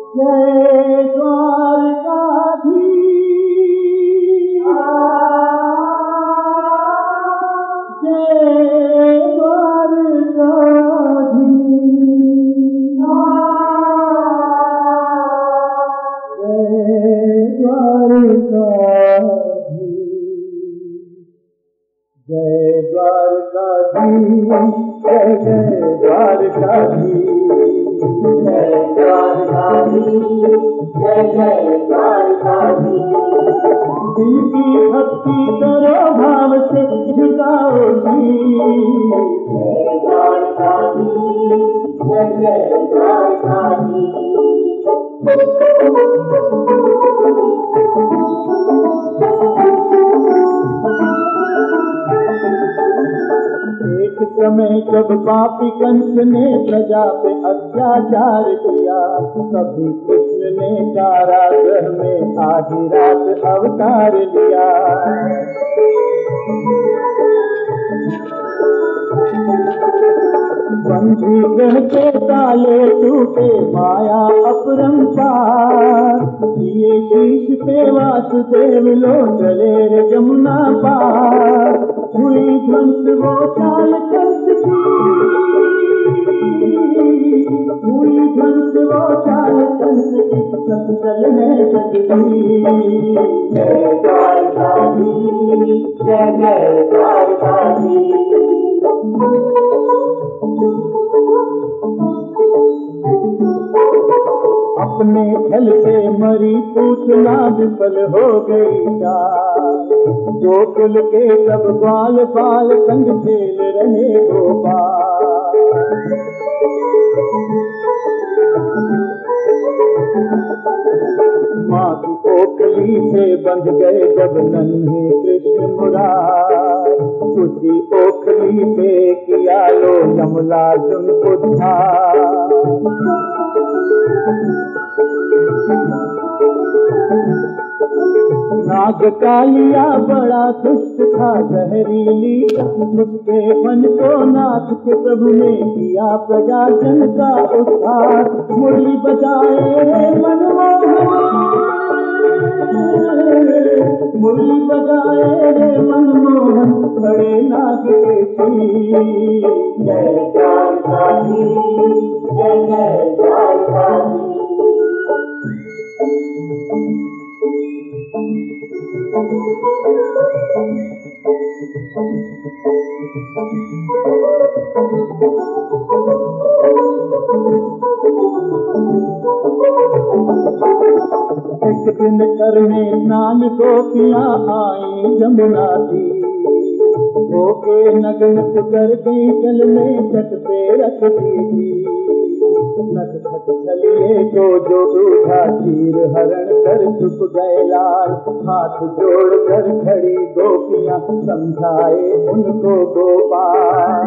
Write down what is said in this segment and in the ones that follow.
जय द्वारकाधीश, जय द्वारकाधीश, जय द्वारकाधीश, जय द्वारकाधीश, जय जय द्वारकाधीश, जय द्वारकाधीश, जय जय द्वारकाधीश। दिल की भक्ति करो भाव से झुकाओ शीश, जय द्वारकाधीश, जय जय द्वारकाधीश। एक समय जब पापी कंस ने प्रजा पे अत्याचार किया, तभी कृष्ण ने कारागृह में आधी रात अवतार लिया। बंधी गृह के ताले टूटे, माया अपरंपार, दिए शीश पे वासुदेव लो चले रे जमुना पार। हुई ध्वंस वो चाल कंस की, हुई ध्वंस वो चाल कंस की, सब चल है जगदीश। जय द्वारकाधीश, जय जय द्वारकाधीश। अपने छल से मरी पूतना विफल हो गई चाल, गोकुल के सब ग्वाल बाल संग खेल रहे गोपाल। माँ की ओखली से बंध गए जब नन्हे कृष्ण मुरार, उसी ओखली से किया लो यमलार्जुन उद्धार। नाग कालिया बड़ा दुष्ट था जहरीली, उसके मन को नाथ के प्रभु ने किया प्रजाजन का उद्धार। मुरली बजाए रे मनमोहन, मुरली बजाए रे मनमोहन, बड़े नाग के शीश। जय द्वारकाधीश, जय जय द्वारकाधीश। एक दिन करने स्नान गोपियां आई जमुना दी, होके नग्न कर गई जल में जट पे रख दी थी। नट खट चलिए जो दूधा चीर हरण कर चुप गए लाल, हाथ जोड़ कर खड़ी गोपियां समझाए उनको गोपाल।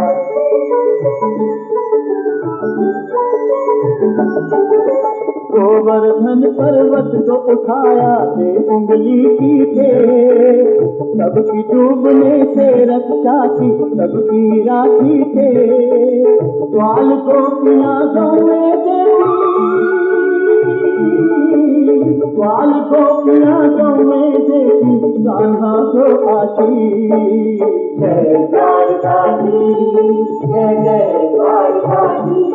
गोवर्धन पर्वत को उठाया से उंगली की थे, सबकी डूबने से रक्षा की सबकी राखी थे। ग्वाल गोपियां गाँव में देती, ग्वाल गोपियां गाँव में देती कान्हा को आशीष। जय द्वारकाधीश, जय जय द्वारकाधीश।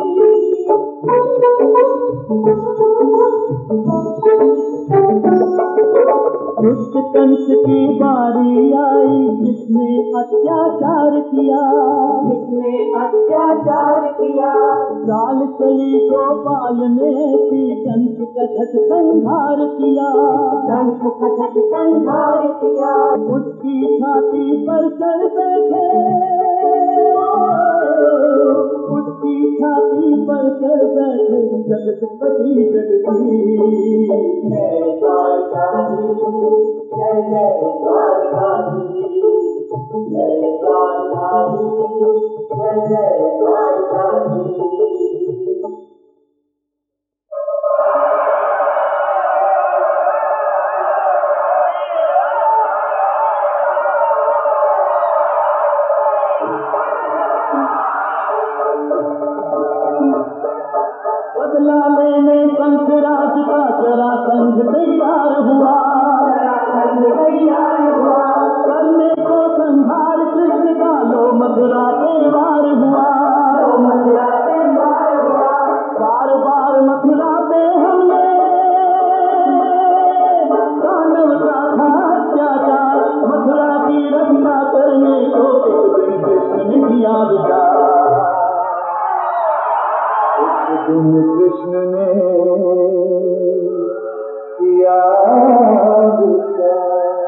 दुष्ट कंस की बारी आई, जिसने अत्याचार किया, जिसने अत्याचार किया। चाल चली गोपाल ने ऐसी, कंस का झट संहार किया, कंस का झट संहार किया। उसकी छाती पर चढ़ बैठे, उसकी छाती पर चढ़ बैठे जगतपति जगदीश। जय द्वारकाधीश, जय जय द्वारकाधीश, जय द्वारकाधीश, जय जय द्वारकाधीश। बदला लेने कंसराज जरासंध तैयार हुआ, करने को संहार कृष्ण का, लो मथुरा पे वार हुआ। बार बार मथुरा पे हमने दानव का था अत्याचार, मथुरा की रक्षा करने को एक दिन कृष्ण ने किया विचार। एक दिन कृष्ण ने किया विचार।